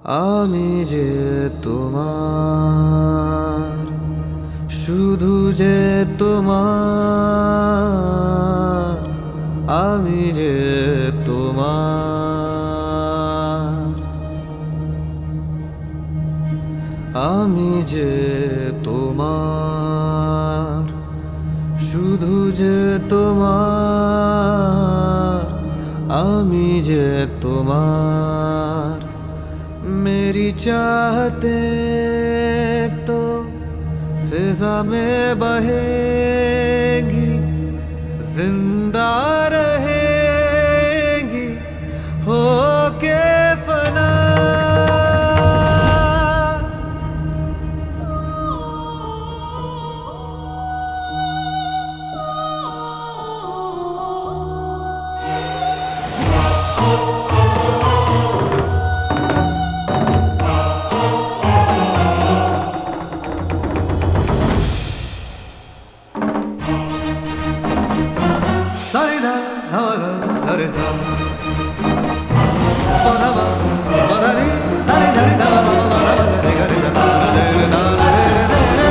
আমি যে তোমার, শুধু যে তোমার, আমি যে তোমার, আমি যে তোমার, শুধু যে তোমার, আমি যে তোমার। मेरी चाहते तो फिजा में बहेगी, जिंदा रहेगी होके फना। Sarida dhamaga garza padama madani sarida dhama madama garza dana dana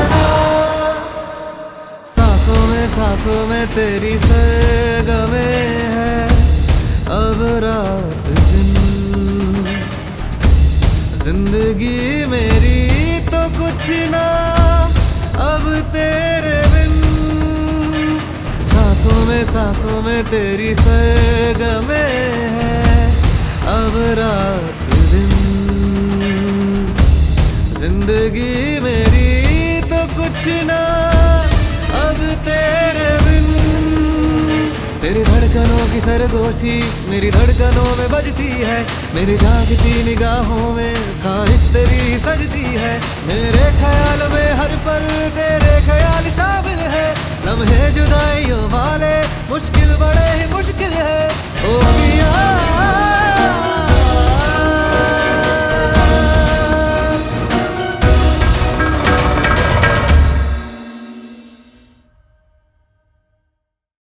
सांसों में तेरी सरगमे है अब रात दिन। जिंदगी मेरी तो कुछ ना अब तेरे बिन। सांसों में तेरी सरगमे है अब रात दिन। जिंदगी मेरी तो कुछ ना अब तेरे बिन। तेरी धड़कनों की सरगोशी मेरी धड़कनों में बजती है। मेरी जागती निगाहों में ख्वाहिश तेरी सजती है। मेरे ख्याल में हर पल तेरे ख्याल शामिल है। लम्हे जुदाइयों वाले मुश्किल बड़े ही मुश्किल है।